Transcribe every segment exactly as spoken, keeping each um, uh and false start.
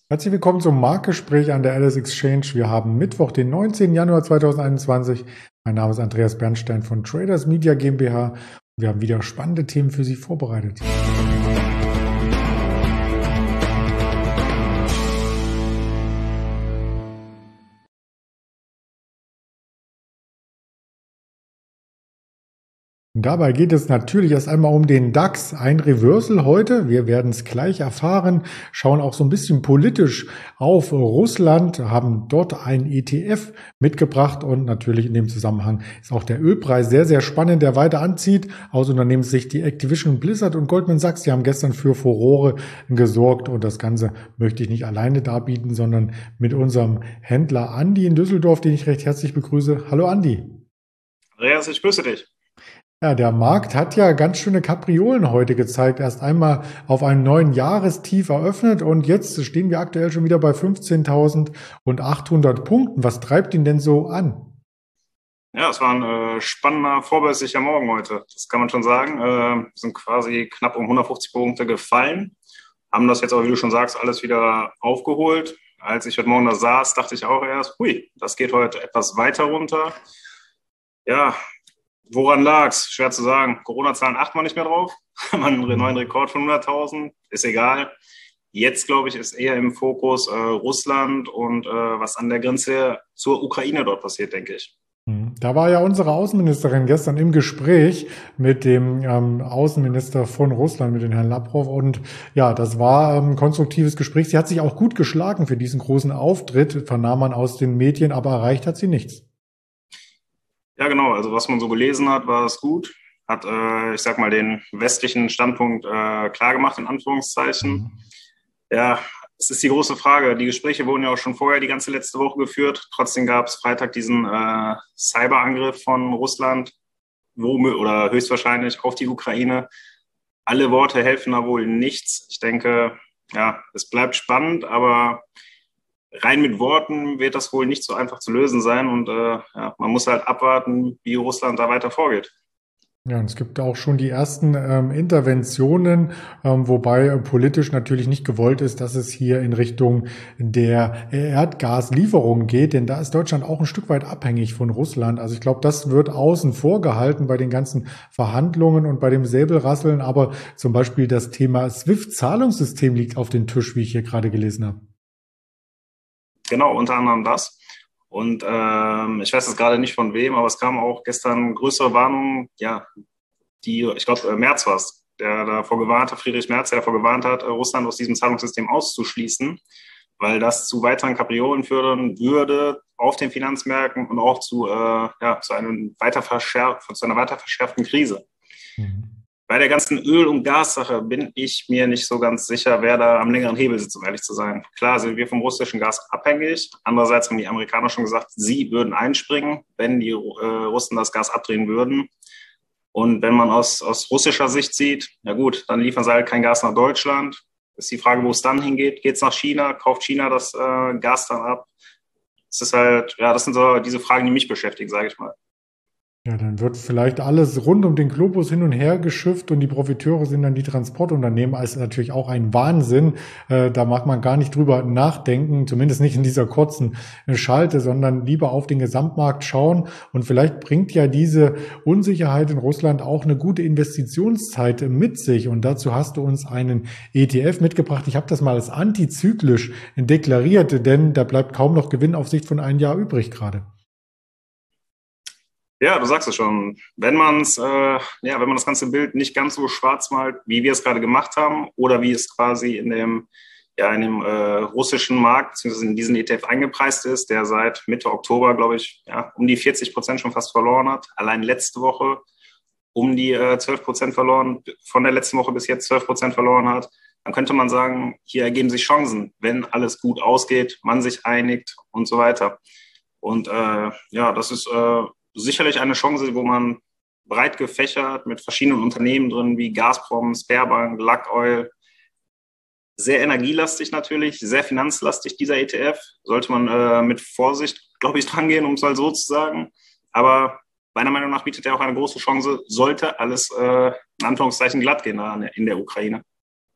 Herzlich willkommen zum Marktgespräch an der Alice Exchange. Wir haben Mittwoch, den neunzehnten Januar zweitausendeinundzwanzig. Mein Name ist Andreas Bernstein von Traders Media GmbH. Wir haben wieder spannende Themen für Sie vorbereitet. Dabei geht es natürlich erst einmal um den DAX, ein Reversal heute. Wir werden es gleich erfahren, schauen auch so ein bisschen politisch auf Russland, haben dort ein E T F mitgebracht und natürlich in dem Zusammenhang ist auch der Ölpreis sehr, sehr spannend, der weiter anzieht. Aus Unternehmenssicht die Activision, Blizzard und Goldman Sachs, die haben gestern für Furore gesorgt und das Ganze möchte ich nicht alleine darbieten, sondern mit unserem Händler Andi in Düsseldorf, den ich recht herzlich begrüße. Hallo Andi. Andreas, ich grüße dich. Ja, der Markt hat ja ganz schöne Kapriolen heute gezeigt. Erst einmal auf einem neuen Jahrestief eröffnet und jetzt stehen wir aktuell schon wieder bei fünfzehntausendachthundert Punkten. Was treibt ihn denn so an? Ja, es war ein äh, spannender, vorbörslicher Morgen heute. Das kann man schon sagen. Äh, wir sind quasi knapp um hundertfünfzig Punkte gefallen, haben das jetzt aber, wie du schon sagst, alles wieder aufgeholt. Als ich heute Morgen da saß, dachte ich auch erst, hui, das geht heute etwas weiter runter. Ja, woran lag's? Schwer zu sagen. Corona-Zahlen achten wir nicht mehr drauf. Man einen neuen Rekord von hunderttausend, ist egal. Jetzt, glaube ich, ist eher im Fokus äh, Russland und äh, was an der Grenze zur Ukraine dort passiert, denke ich. Da war ja unsere Außenministerin gestern im Gespräch mit dem ähm, Außenminister von Russland, mit dem Herrn Lavrov. Und ja, das war ein ähm, konstruktives Gespräch. Sie hat sich auch gut geschlagen für diesen großen Auftritt, vernahm man aus den Medien, aber erreicht hat sie nichts. Ja, genau. Also was man so gelesen hat, war es gut. Hat, äh, ich sag mal, den westlichen Standpunkt äh, klar gemacht, in Anführungszeichen. Mhm. Ja, es ist die große Frage. Die Gespräche wurden ja auch schon vorher die ganze letzte Woche geführt. Trotzdem gab es Freitag diesen äh, Cyberangriff von Russland, wo, oder höchstwahrscheinlich auf die Ukraine. Alle Worte helfen da wohl nichts. Ich denke, ja, es bleibt spannend, aber rein mit Worten wird das wohl nicht so einfach zu lösen sein. Und äh, ja, man muss halt abwarten, wie Russland da weiter vorgeht. Ja, und es gibt auch schon die ersten ähm, Interventionen, ähm, wobei äh, politisch natürlich nicht gewollt ist, dass es hier in Richtung der Erdgaslieferungen geht, denn da ist Deutschland auch ein Stück weit abhängig von Russland. Also ich glaube, das wird außen vor gehalten bei den ganzen Verhandlungen und bei dem Säbelrasseln, aber zum Beispiel das Thema SWIFT-Zahlungssystem liegt auf dem Tisch, wie ich hier gerade gelesen habe. Genau, unter anderem das. Und ähm, ich weiß jetzt gerade nicht von wem, aber es kam auch gestern größere Warnungen, ja, die, ich glaube, Merz war es, der davor gewarnt hat, Friedrich Merz, der davor gewarnt hat, Russland aus diesem Zahlungssystem auszuschließen, weil das zu weiteren Kapriolen führen würde auf den Finanzmärkten und auch zu, äh, ja, zu, einem weiter verschärf, zu einer weiter verschärften Krise. Mhm. Bei der ganzen Öl- und Gassache bin ich mir nicht so ganz sicher, wer da am längeren Hebel sitzt, um ehrlich zu sein. Klar sind wir vom russischen Gas abhängig. Andererseits haben die Amerikaner schon gesagt, sie würden einspringen, wenn die äh, Russen das Gas abdrehen würden. Und wenn man aus, aus russischer Sicht sieht, ja gut, dann liefern sie halt kein Gas nach Deutschland. Ist die Frage, wo es dann hingeht. Geht es nach China? Kauft China das äh, Gas dann ab? Das ist halt, ja, das sind so diese Fragen, die mich beschäftigen, sage ich mal. Ja, dann wird vielleicht alles rund um den Globus hin und her geschifft und die Profiteure sind dann die Transportunternehmen. Also natürlich auch ein Wahnsinn. Äh, da mag man gar nicht drüber nachdenken, zumindest nicht in dieser kurzen Schalte, sondern lieber auf den Gesamtmarkt schauen. Und vielleicht bringt ja diese Unsicherheit in Russland auch eine gute Investitionszeit mit sich. Und dazu hast du uns einen E T F mitgebracht. Ich habe das mal als antizyklisch deklariert, denn da bleibt kaum noch Gewinn auf Sicht von einem Jahr übrig gerade. Ja, du sagst es schon. Wenn man es, äh, ja, wenn man das ganze Bild nicht ganz so schwarz malt, wie wir es gerade gemacht haben, oder wie es quasi in dem, ja, in dem äh, russischen Markt, beziehungsweise in diesen E T F eingepreist ist, der seit Mitte Oktober, glaube ich, ja, um die vierzig Prozent schon fast verloren hat. Allein letzte Woche um die äh, zwölf Prozent verloren, von der letzten Woche bis jetzt zwölf Prozent verloren hat. Dann könnte man sagen, hier ergeben sich Chancen, wenn alles gut ausgeht, man sich einigt und so weiter. Und äh, ja, das ist äh, sicherlich eine Chance, wo man breit gefächert mit verschiedenen Unternehmen drin, wie Gazprom, Sberbank, Lukoil. Sehr energielastig natürlich, sehr finanzlastig dieser E T F. Sollte man äh, mit Vorsicht, glaube ich, dran gehen, um es mal so zu sagen. Aber meiner Meinung nach bietet er auch eine große Chance, sollte alles äh, in Anführungszeichen glatt gehen in der Ukraine.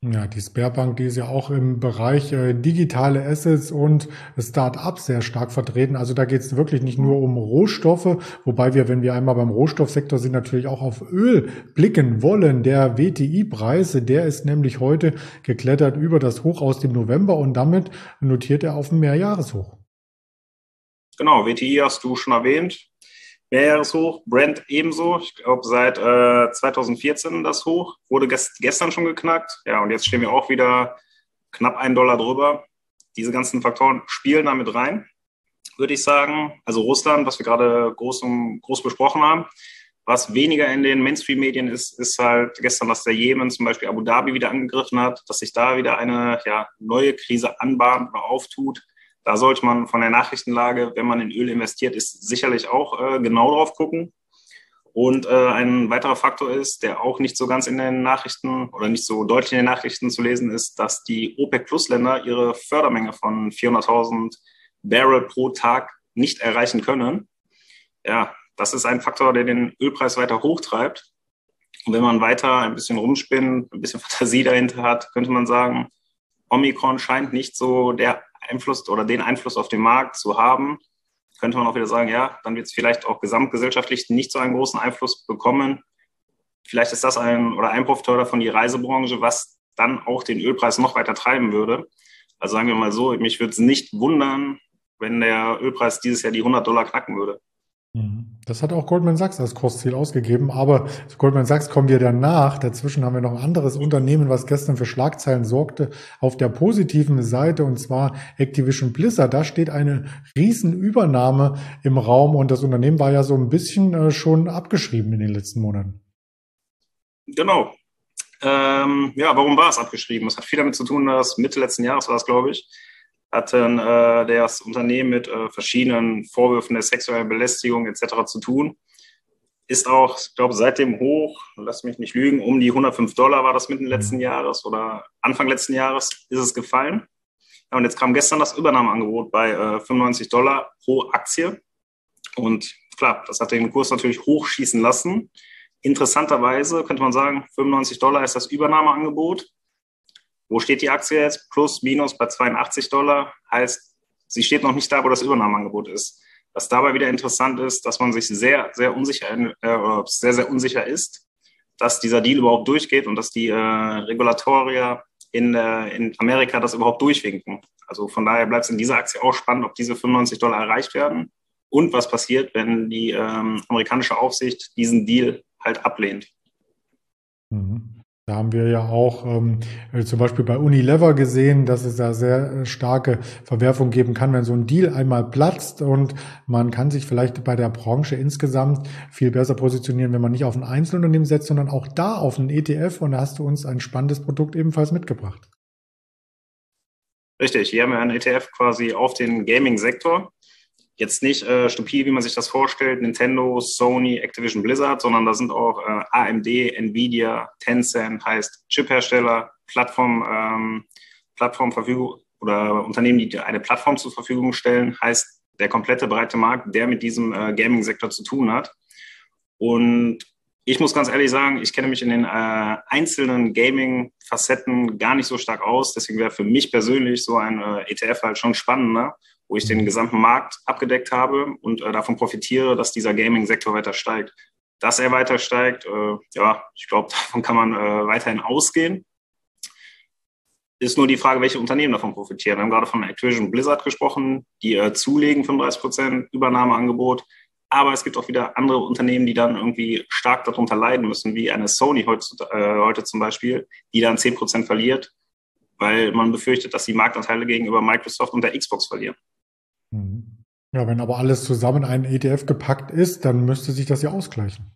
Ja, die Sberbank, die ist ja auch im Bereich äh, digitale Assets und Start-ups sehr stark vertreten. Also da geht es wirklich nicht nur um Rohstoffe, wobei wir, wenn wir einmal beim Rohstoffsektor sind, natürlich auch auf Öl blicken wollen. Der W T I-Preis, der ist nämlich heute geklettert über das Hoch aus dem November und damit notiert er auf ein Mehrjahreshoch. Genau, W T I hast du schon erwähnt. Mehrjahreshoch, Brent ebenso. Ich glaube, seit äh, zwanzig vierzehn das Hoch. Wurde gest gestern schon geknackt. Ja, und jetzt stehen wir auch wieder knapp einen Dollar drüber. Diese ganzen Faktoren spielen damit rein, würde ich sagen. Also Russland, was wir gerade groß, um, groß besprochen haben. Was weniger in den Mainstream-Medien ist, ist halt gestern, dass der Jemen zum Beispiel Abu Dhabi wieder angegriffen hat, dass sich da wieder eine ja, neue Krise anbahnt oder auftut. Da sollte man von der Nachrichtenlage, wenn man in Öl investiert, ist sicherlich auch äh, genau drauf gucken. Und äh, ein weiterer Faktor ist, der auch nicht so ganz in den Nachrichten oder nicht so deutlich in den Nachrichten zu lesen ist, dass die OPEC-Plus-Länder ihre Fördermenge von vierhunderttausend Barrel pro Tag nicht erreichen können. Ja, das ist ein Faktor, der den Ölpreis weiter hochtreibt. Und wenn man weiter ein bisschen rumspinnt, ein bisschen Fantasie dahinter hat, könnte man sagen, Omikron scheint nicht so der Einfluss oder den Einfluss auf den Markt zu haben, könnte man auch wieder sagen, ja, dann wird es vielleicht auch gesamtgesellschaftlich nicht so einen großen Einfluss bekommen. Vielleicht ist das ein oder ein Profiteur davon die Reisebranche, was dann auch den Ölpreis noch weiter treiben würde. Also sagen wir mal so, mich würde es nicht wundern, wenn der Ölpreis dieses Jahr die hundert Dollar knacken würde. Das hat auch Goldman Sachs als Kursziel ausgegeben, aber zu Goldman Sachs kommen wir danach. Dazwischen haben wir noch ein anderes Unternehmen, was gestern für Schlagzeilen sorgte, auf der positiven Seite, und zwar Activision Blizzard. Da steht eine Riesenübernahme im Raum und das Unternehmen war ja so ein bisschen schon abgeschrieben in den letzten Monaten. Genau. Ähm, ja, warum war es abgeschrieben? Es hat viel damit zu tun, dass Mitte letzten Jahres war es, glaube ich, hatten äh, das Unternehmen mit äh, verschiedenen Vorwürfen der sexuellen Belästigung et cetera zu tun. Ist auch, ich glaube, seit dem Hoch, lass mich nicht lügen, um die hundertfünf Dollar war das Mitte letzten Jahres oder Anfang letzten Jahres ist es gefallen. Ja, und jetzt kam gestern das Übernahmeangebot bei äh, fünfundneunzig Dollar pro Aktie. Und klar, das hat den Kurs natürlich hochschießen lassen. Interessanterweise könnte man sagen, fünfundneunzig Dollar ist das Übernahmeangebot. Wo steht die Aktie jetzt? Plus, minus bei zweiundachtzig Dollar. Heißt, sie steht noch nicht da, wo das Übernahmeangebot ist. Was dabei wieder interessant ist, dass man sich sehr, sehr unsicher, äh, sehr, sehr unsicher ist, dass dieser Deal überhaupt durchgeht und dass die äh, Regulatorier in, äh, in Amerika das überhaupt durchwinken. Also von daher bleibt es in dieser Aktie auch spannend, ob diese fünfundneunzig Dollar erreicht werden und was passiert, wenn die ähm, amerikanische Aufsicht diesen Deal halt ablehnt. Mhm. Da haben wir ja auch ähm, zum Beispiel bei Unilever gesehen, dass es da sehr starke Verwerfung geben kann, wenn so ein Deal einmal platzt, und man kann sich vielleicht bei der Branche insgesamt viel besser positionieren, wenn man nicht auf ein Einzelunternehmen setzt, sondern auch da auf einen E T F, und da hast du uns ein spannendes Produkt ebenfalls mitgebracht. Richtig, hier haben wir einen E T F quasi auf den Gaming-Sektor. Jetzt nicht äh, stupide, wie man sich das vorstellt, Nintendo, Sony, Activision Blizzard, sondern da sind auch äh, A M D, Nvidia, Tencent, heißt Chiphersteller, Plattform, ähm, Plattformverfügung oder Unternehmen, die eine Plattform zur Verfügung stellen, heißt der komplette breite Markt, der mit diesem äh, Gaming-Sektor zu tun hat. Und ich muss ganz ehrlich sagen, ich kenne mich in den äh, einzelnen Gaming-Facetten gar nicht so stark aus. Deswegen wäre für mich persönlich so ein äh, E T F halt schon spannender, wo ich den gesamten Markt abgedeckt habe und äh, davon profitiere, dass dieser Gaming-Sektor weiter steigt. Dass er weiter steigt, äh, ja, ich glaube, davon kann man äh, weiterhin ausgehen. Ist nur die Frage, welche Unternehmen davon profitieren. Wir haben gerade von Activision Blizzard gesprochen, die äh, zulegen, fünfunddreißig Prozent Übernahmeangebot. Aber es gibt auch wieder andere Unternehmen, die dann irgendwie stark darunter leiden müssen, wie eine Sony heute, äh, heute zum Beispiel, die dann zehn Prozent verliert, weil man befürchtet, dass die Marktanteile gegenüber Microsoft und der Xbox verlieren. Ja, wenn aber alles zusammen in einen E T F gepackt ist, dann müsste sich das ja ausgleichen.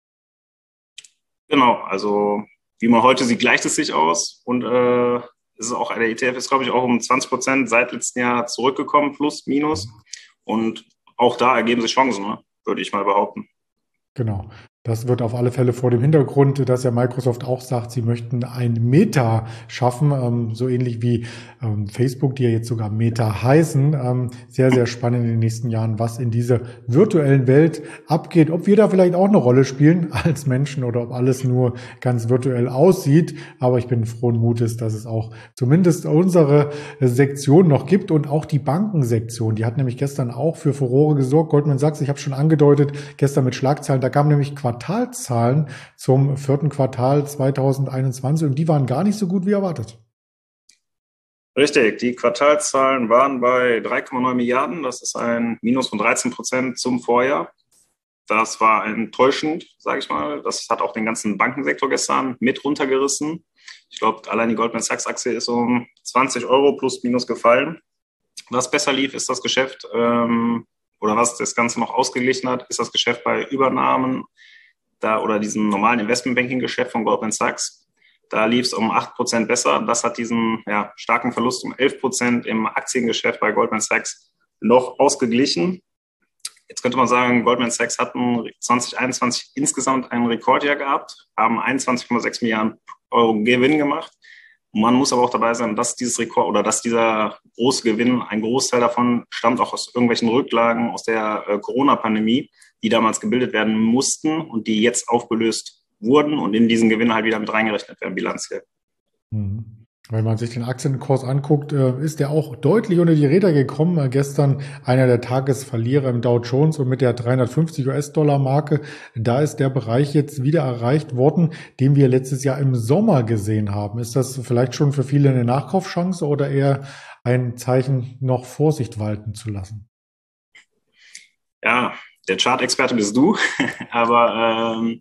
Genau, also wie man heute sieht, gleicht es sich aus. Und äh, es ist auch, der E T F ist, glaube ich, auch um zwanzig Prozent seit letztem Jahr zurückgekommen, plus, minus. Und auch da ergeben sich Chancen, ne? Würde ich mal behaupten. Genau. Das wird auf alle Fälle vor dem Hintergrund, dass ja Microsoft auch sagt, sie möchten ein Meta schaffen, ähm, so ähnlich wie ähm, Facebook, die ja jetzt sogar Meta heißen. Ähm, sehr, sehr spannend in den nächsten Jahren, was in dieser virtuellen Welt abgeht. Ob wir da vielleicht auch eine Rolle spielen als Menschen oder ob alles nur ganz virtuell aussieht. Aber ich bin frohen Mutes, dass es auch zumindest unsere Sektion noch gibt und auch die Bankensektion. Die hat nämlich gestern auch für Furore gesorgt. Goldman Sachs, ich habe schon angedeutet, gestern mit Schlagzeilen, da kamen nämlich Quartalzahlen zum vierten Quartal zweitausendeinundzwanzig und die waren gar nicht so gut wie erwartet. Richtig, die Quartalzahlen waren bei drei Komma neun Milliarden. Das ist ein Minus von dreizehn Prozent zum Vorjahr. Das war enttäuschend, sage ich mal. Das hat auch den ganzen Bankensektor gestern mit runtergerissen. Ich glaube, allein die Goldman Sachs-Aktie ist um zwanzig Euro plus minus gefallen. Was besser lief, ist das Geschäft, ähm, oder was das Ganze noch ausgeglichen hat, ist das Geschäft bei Übernahmen da oder diesem normalen Investmentbanking-Geschäft von Goldman Sachs. Da lief es um acht Prozent besser. Das hat diesen ja, starken Verlust um elf Prozent im Aktiengeschäft bei Goldman Sachs noch ausgeglichen. Jetzt könnte man sagen, Goldman Sachs hatten zwanzig einundzwanzig insgesamt ein Rekordjahr gehabt, haben einundzwanzig Komma sechs Milliarden Euro Gewinn gemacht. Und man muss aber auch dabei sein, dass dieses Rekord oder dass dieser große Gewinn, ein Großteil davon stammt auch aus irgendwelchen Rücklagen aus der äh, Corona-Pandemie, die damals gebildet werden mussten und die jetzt aufgelöst wurden und in diesen Gewinn halt wieder mit reingerechnet werden, bilanziell. Mhm. Wenn man sich den Aktienkurs anguckt, ist der auch deutlich unter die Räder gekommen. Gestern einer der Tagesverlierer im Dow Jones und mit der dreihundertfünfzig US-Dollar Marke. Da ist der Bereich jetzt wieder erreicht worden, den wir letztes Jahr im Sommer gesehen haben. Ist das vielleicht schon für viele eine Nachkaufchance oder eher ein Zeichen, noch Vorsicht walten zu lassen? Ja, der Chart-Experte bist du, aber ähm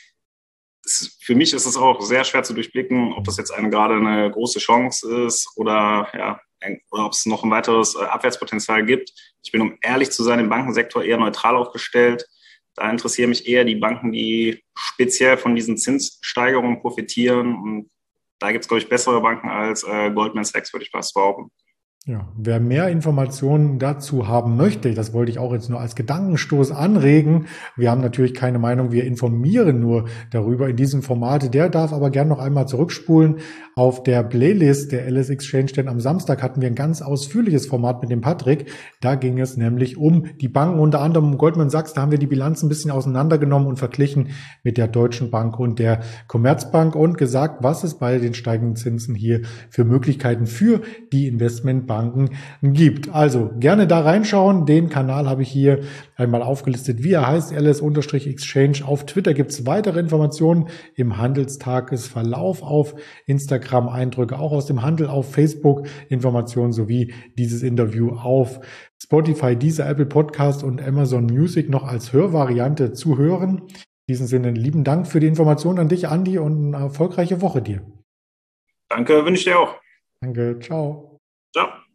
für mich ist es auch sehr schwer zu durchblicken, ob das jetzt eine, gerade eine große Chance ist oder, ja, oder ob es noch ein weiteres Abwärtspotenzial gibt. Ich bin, um ehrlich zu sein, im Bankensektor eher neutral aufgestellt. Da interessieren mich eher die Banken, die speziell von diesen Zinssteigerungen profitieren. Und da gibt es, glaube ich, bessere Banken als äh, Goldman Sachs, würde ich fast behaupten. Ja, wer mehr Informationen dazu haben möchte, das wollte ich auch jetzt nur als Gedankenstoß anregen. Wir haben natürlich keine Meinung, wir informieren nur darüber in diesem Format. Der darf aber gern noch einmal zurückspulen auf der Playlist der L S Exchange, denn am Samstag hatten wir ein ganz ausführliches Format mit dem Patrick. Da ging es nämlich um die Banken, unter anderem um Goldman Sachs. Da haben wir die Bilanz ein bisschen auseinandergenommen und verglichen mit der Deutschen Bank und der Commerzbank und gesagt, was es bei den steigenden Zinsen hier für Möglichkeiten für die Investmentbanken gibt. Also gerne da reinschauen. Den Kanal habe ich hier einmal aufgelistet, wie er heißt, L S-Exchange. Auf Twitter gibt es weitere Informationen im Handelstagesverlauf, auf Instagram Eindrücke auch aus dem Handel, auf Facebook Informationen sowie dieses Interview auf Spotify, Deezer, Apple Podcast und Amazon Music noch als Hörvariante zu hören. In diesem Sinne lieben Dank für die Information an dich, Andi, und eine erfolgreiche Woche dir. Danke, wünsche ich dir auch. Danke, ciao. Ciao.